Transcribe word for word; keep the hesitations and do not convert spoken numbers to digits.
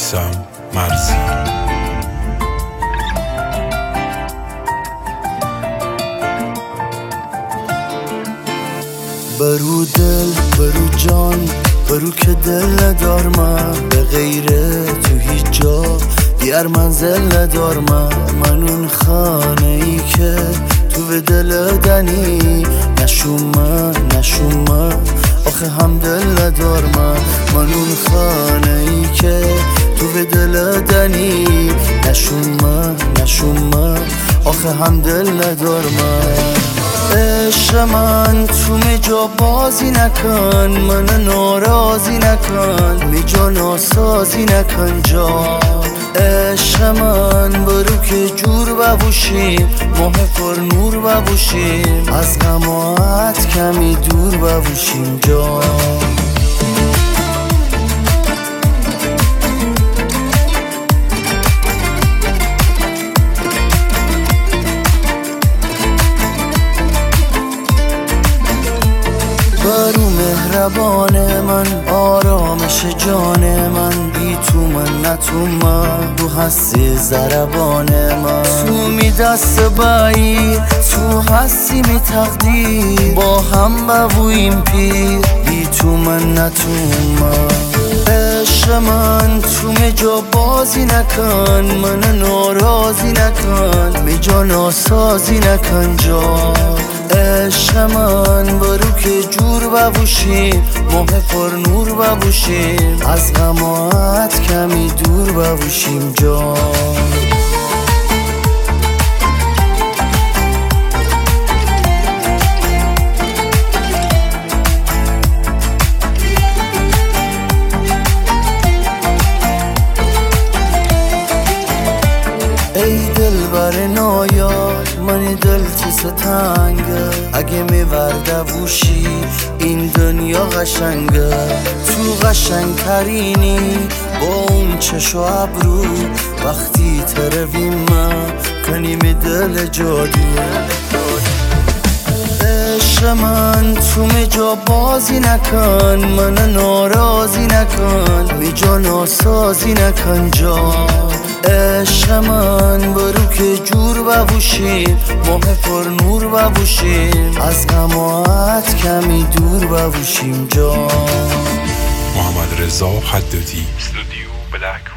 میثم مرزی. برو دل برو جان برو که دل ندار من، به غیره تو هیچ جا دیگر منزل ندار من. من اون خانه ای که تو به دل دنی، نشون من نشون من آخه هم دل ندار من. من اون خانه ای که تو به دل دنی، نشون من نشون من آخه هم دل ندار من. عشق من تو میجا بازی نکن، من ناراضی نکن، میجا ناسازی نکن جا. عشق من برو که جور ببوشیم، ماه پر نور ببوشیم، از غمات کمی دور ببوشیم جا. برو مهربان من، آرامش جان من، بی تو من نه تو من، تو هستی ضربان من. تو می دست بایی تو هستی می تقدیر، با هم ببویم پیر، بی تو من نه تو من. عشق من تو می جا بازی نکن، من ناراضی نکن، می جا ناسازی نکن جا. عشق من برو که جور ببوشیم، ماه پر نور ببوشیم، از غمات کمی دور ببوشیم جا. ای دل بر نایاد من دل تو تنگه، اگه میورده بوشی این دنیا قشنگه. تو قشنگ ترینی با اون چش و ابرو، وقتی ترویم من کنیم دل جادو. عشق من تو میجا بازی نکن، من ناراضی نکن، میجا ناسازی نکن جا. عشق من برو که جور ببوشیم، ماه پر نور ببوشیم، از غمات کمی دور ببوشیم جا. محمد رضا حدادی، استودیو بلک